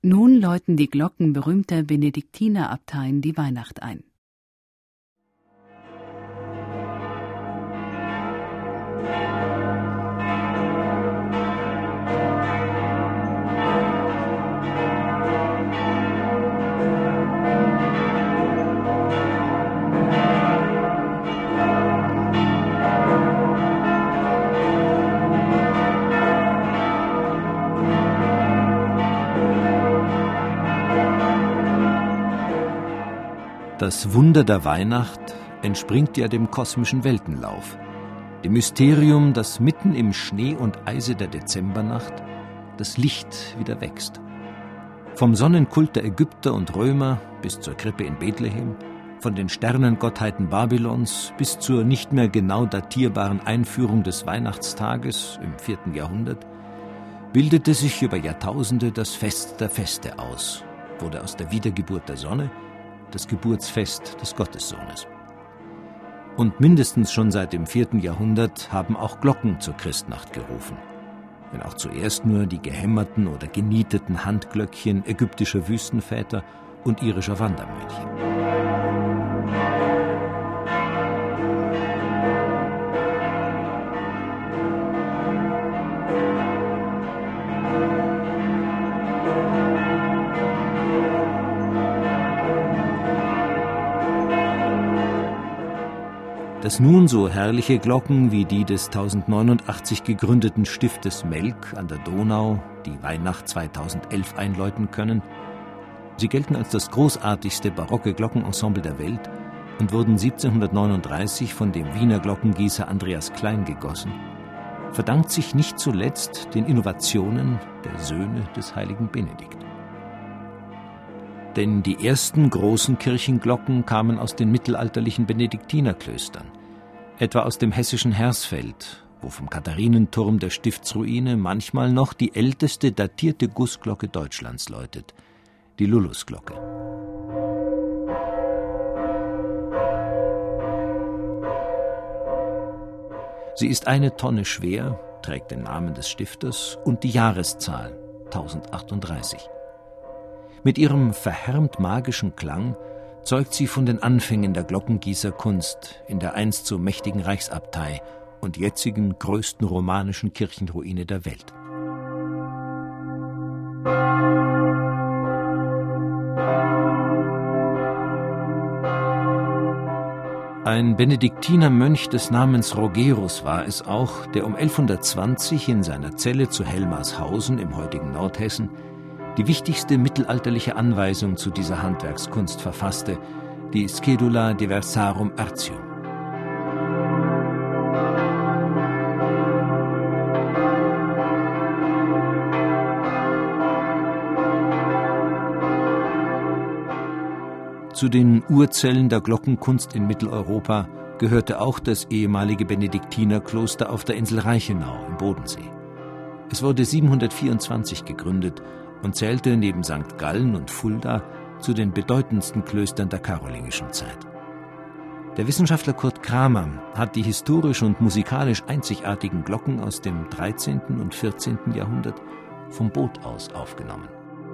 Nun läuten die Glocken berühmter Benediktinerabteien die Weihnacht ein. Das Wunder der Weihnacht entspringt ja dem kosmischen Weltenlauf, dem Mysterium, das mitten im Schnee und Eise der Dezembernacht das Licht wieder wächst. Vom Sonnenkult der Ägypter und Römer bis zur Krippe in Bethlehem, von den Sternengottheiten Babylons bis zur nicht mehr genau datierbaren Einführung des Weihnachtstages im 4. Jahrhundert, bildete sich über Jahrtausende das Fest der Feste aus, wurde aus der Wiedergeburt der Sonne das Geburtsfest des Gottessohnes. Und mindestens schon seit dem 4. Jahrhundert haben auch Glocken zur Christnacht gerufen, wenn auch zuerst nur die gehämmerten oder genieteten Handglöckchen ägyptischer Wüstenväter und irischer Wandermönche. Dass nun so herrliche Glocken wie die des 1089 gegründeten Stiftes Melk an der Donau die Weihnacht 2011 einläuten können, sie gelten als das großartigste barocke Glockenensemble der Welt und wurden 1739 von dem Wiener Glockengießer Andreas Klein gegossen, verdankt sich nicht zuletzt den Innovationen der Söhne des heiligen Benedikt. Denn die ersten großen Kirchenglocken kamen aus den mittelalterlichen Benediktinerklöstern, etwa aus dem hessischen Hersfeld, wo vom Katharinenturm der Stiftsruine manchmal noch die älteste datierte Gussglocke Deutschlands läutet, die Lullusglocke. Sie ist 1 Tonne schwer, trägt den Namen des Stifters und die Jahreszahl 1038. Mit ihrem verhärmt magischen Klang zeugt sie von den Anfängen der Glockengießerkunst in der einst so mächtigen Reichsabtei und jetzigen größten romanischen Kirchenruine der Welt. Ein Benediktinermönch des Namens Rogerus war es auch, der um 1120 in seiner Zelle zu Helmarshausen im heutigen Nordhessen die wichtigste mittelalterliche Anweisung zu dieser Handwerkskunst verfasste, die Schedula Diversarum Artium. Zu den Urzellen der Glockenkunst in Mitteleuropa gehörte auch das ehemalige Benediktinerkloster auf der Insel Reichenau im Bodensee. Es wurde 724 gegründet und zählte neben St. Gallen und Fulda zu den bedeutendsten Klöstern der karolingischen Zeit. Der Wissenschaftler Kurt Kramer hat die historisch und musikalisch einzigartigen Glocken aus dem 13. und 14. Jahrhundert vom Boot aus aufgenommen.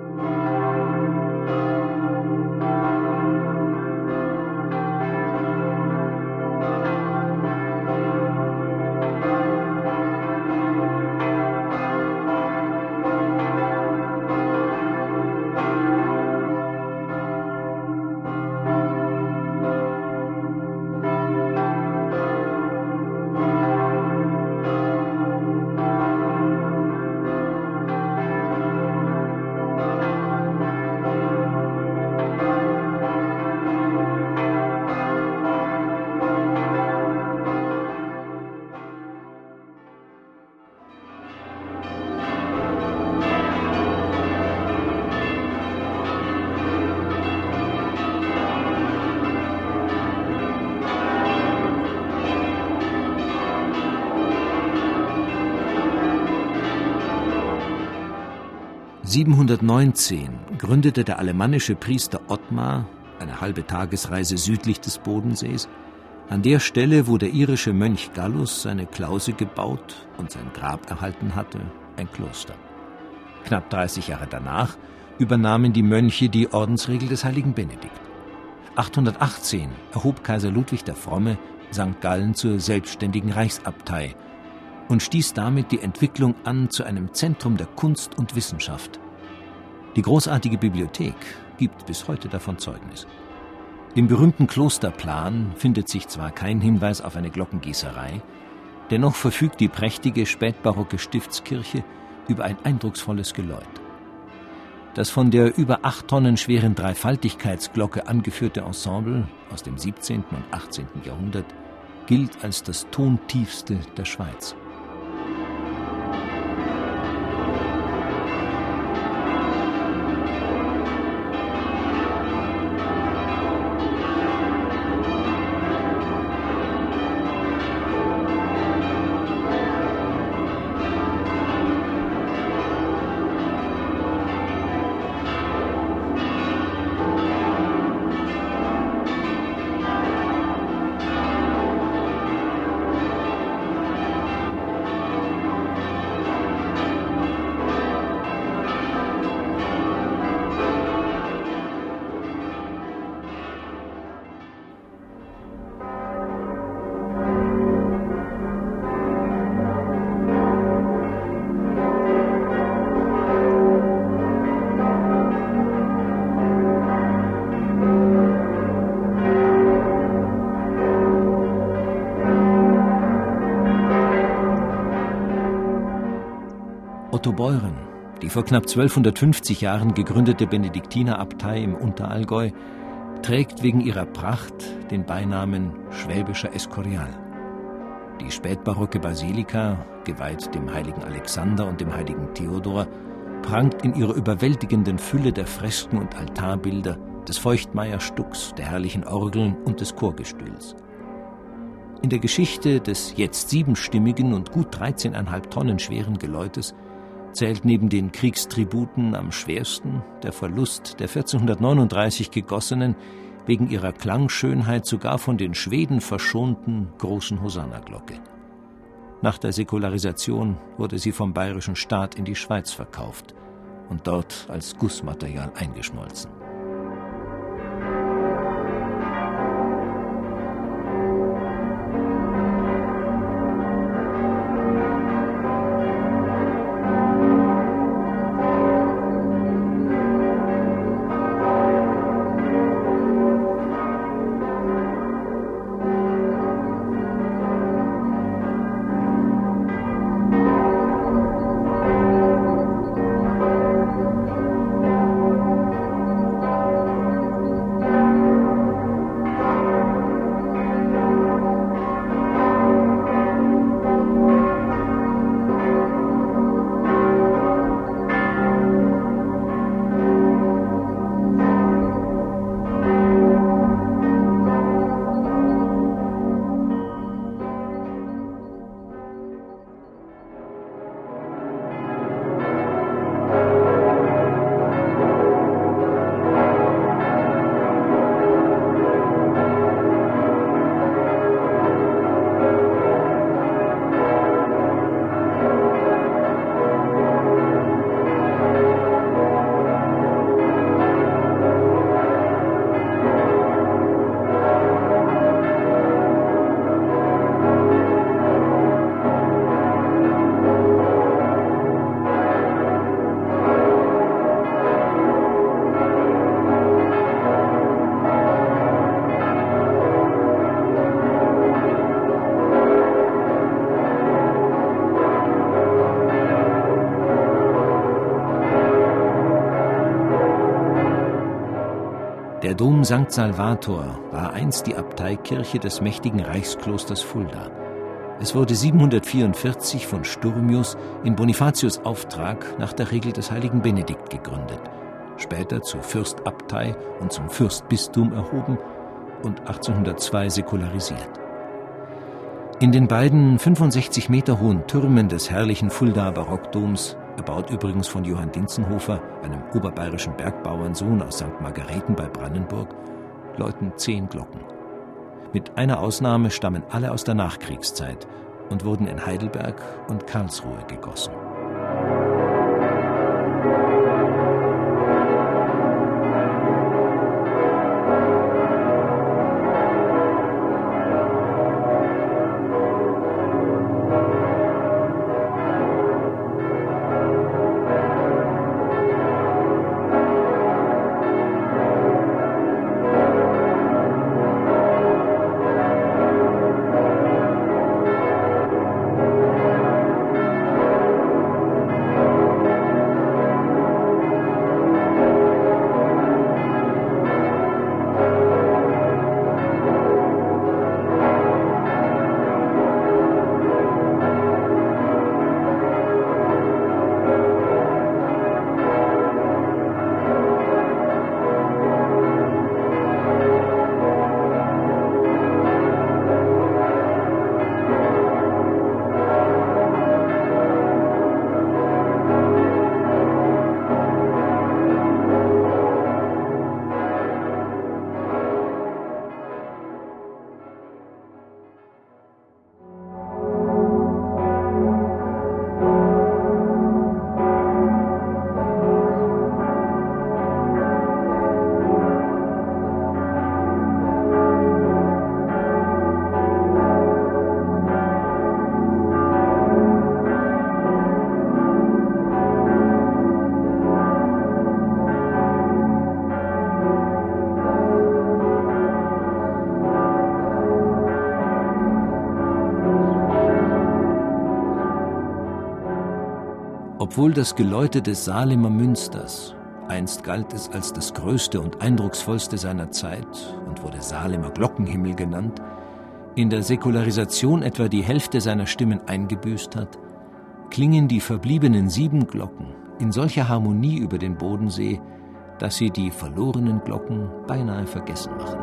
(719) gründete der alemannische Priester Ottmar, eine halbe Tagesreise südlich des Bodensees, an der Stelle, wo der irische Mönch Gallus seine Klause gebaut und sein Grab erhalten hatte, ein Kloster. Knapp 30 Jahre danach übernahmen die Mönche die Ordensregel des heiligen Benedikt. 818 erhob Kaiser Ludwig der Fromme St. Gallen zur selbstständigen Reichsabtei und stieß damit die Entwicklung an zu einem Zentrum der Kunst und Wissenschaft. Die großartige Bibliothek gibt bis heute davon Zeugnis. Im berühmten Klosterplan findet sich zwar kein Hinweis auf eine Glockengießerei, dennoch verfügt die prächtige spätbarocke Stiftskirche über ein eindrucksvolles Geläut. Das von der über 8 Tonnen schweren Dreifaltigkeitsglocke angeführte Ensemble aus dem 17. und 18. Jahrhundert gilt als das Tontiefste der Schweiz. Otto Beuren, die vor knapp 1250 Jahren gegründete Benediktinerabtei im Unterallgäu, trägt wegen ihrer Pracht den Beinamen Schwäbischer Escorial. Die spätbarocke Basilika, geweiht dem heiligen Alexander und dem heiligen Theodor, prangt in ihrer überwältigenden Fülle der Fresken und Altarbilder, des Feuchtmeyer-Stucks, der herrlichen Orgeln und des Chorgestühls. In der Geschichte des jetzt 7-stimmigen und gut 13,5 Tonnen schweren Geläutes zählt neben den Kriegstributen am schwersten der Verlust der 1439 gegossenen, wegen ihrer Klangschönheit sogar von den Schweden verschonten großen Hosanna-Glocke. Nach der Säkularisation wurde sie vom bayerischen Staat in die Schweiz verkauft und dort als Gussmaterial eingeschmolzen. Der Dom St. Salvator war einst die Abteikirche des mächtigen Reichsklosters Fulda. Es wurde 744 von Sturmius in Bonifatius Auftrag nach der Regel des heiligen Benedikt gegründet, später zur Fürstabtei und zum Fürstbistum erhoben und 1802 säkularisiert. In den beiden 65 Meter hohen Türmen des herrlichen Fuldaer Barockdoms, erbaut übrigens von Johann Dinzenhofer, einem oberbayerischen Bergbauernsohn aus St. Margareten bei Brandenburg, läuten 10 Glocken. Mit einer Ausnahme stammen alle aus der Nachkriegszeit und wurden in Heidelberg und Karlsruhe gegossen. Obwohl das Geläute des Salemer Münsters, einst galt es als das größte und eindrucksvollste seiner Zeit und wurde Salemer Glockenhimmel genannt, in der Säkularisation etwa die Hälfte seiner Stimmen eingebüßt hat, klingen die verbliebenen 7 Glocken in solcher Harmonie über den Bodensee, dass sie die verlorenen Glocken beinahe vergessen machen.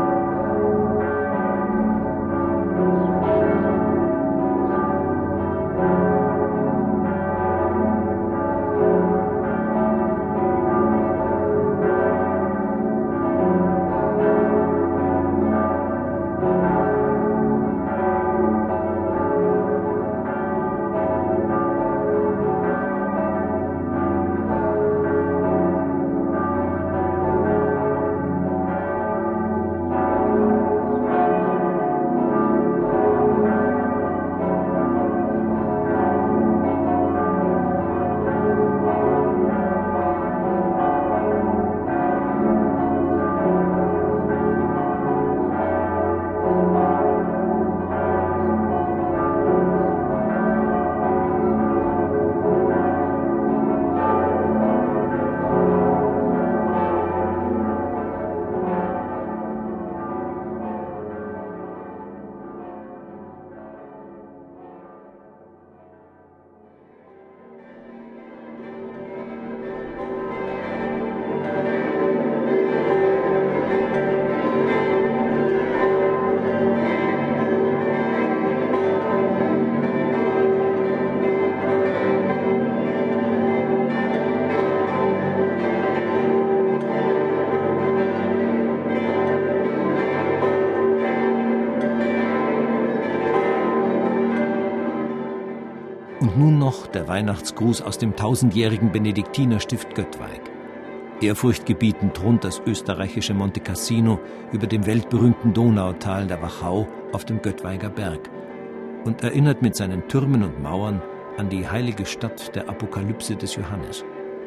Und nun noch der Weihnachtsgruß aus dem 1000-jährigen Benediktinerstift Göttweig. Ehrfurchtgebietend thront das österreichische Monte Cassino über dem weltberühmten Donautal der Wachau auf dem Göttweiger Berg und erinnert mit seinen Türmen und Mauern an die heilige Stadt der Apokalypse des Johannes.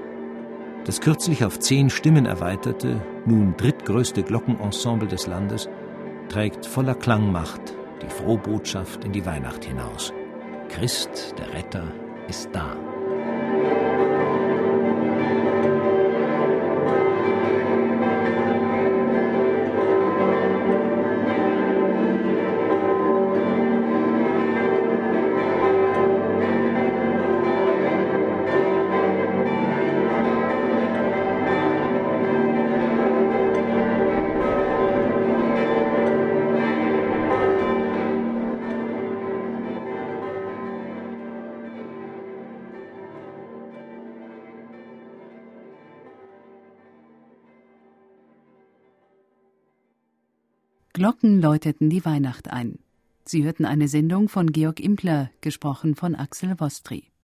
Das kürzlich auf 10 Stimmen erweiterte, nun drittgrößte Glockenensemble des Landes trägt voller Klangmacht die Frohbotschaft in die Weihnacht hinaus. Christ, der Retter, ist da. Glocken läuteten die Weihnacht ein. Sie hörten eine Sendung von Georg Impler, gesprochen von Axel Wostry.